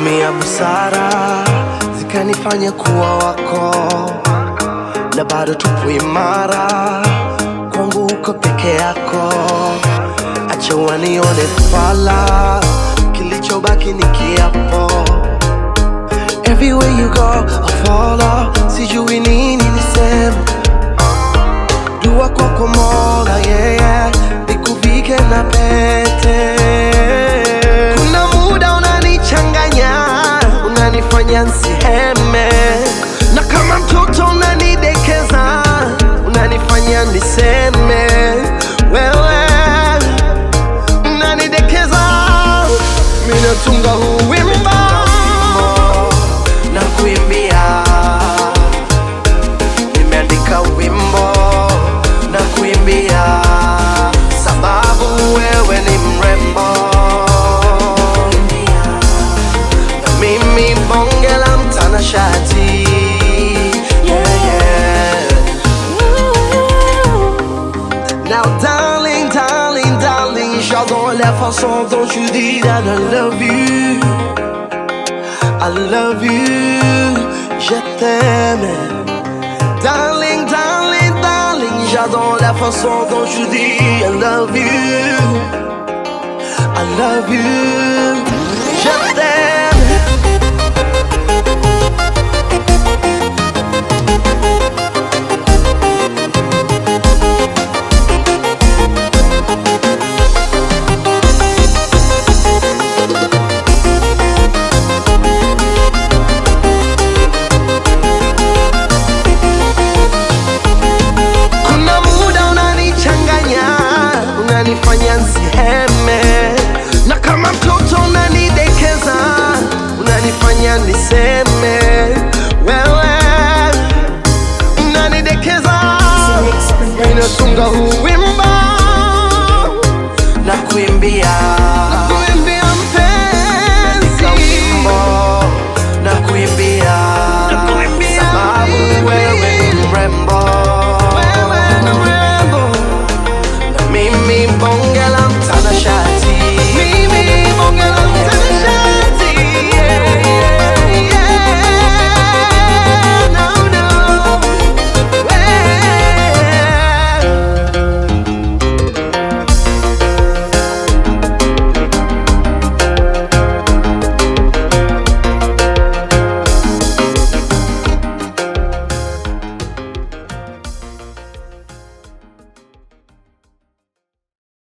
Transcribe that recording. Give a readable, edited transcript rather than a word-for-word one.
Nimetumia busara zikanifanya kuwa wako, na bado tupo imara, kwangu uko peke yako. Acha wanione fala, kilichobaki ni kiapo. Everywhere you go, I follow. Sijui nini niseme, dua kwako Mola, yeah, nikuvike na pete. Kuna muda unanichanganya, unanifanya nsiheme, na kama mtoto unanidekeza, unanifanya niseme. Wewe unanidekeza, mimi natunga huu wimbo na kuimbia. Nimeandika wimbo na kuimbia, sababu wewe ni mrembo, na mimi bonge la mtanashati. Yeah, yeah. Now darling, darling, darling, j'adore la façon dont tu dis that I love you, I love you, je t'aime. Darling, darling, darling, j'adore la façon dont tu dis I love you, I love you, je t'aime. Unanifanya nsiheme, na kama mtoto unanidekeza, unanifanya niseme. Wewe unanidekeza, mimi natunga huu wimbo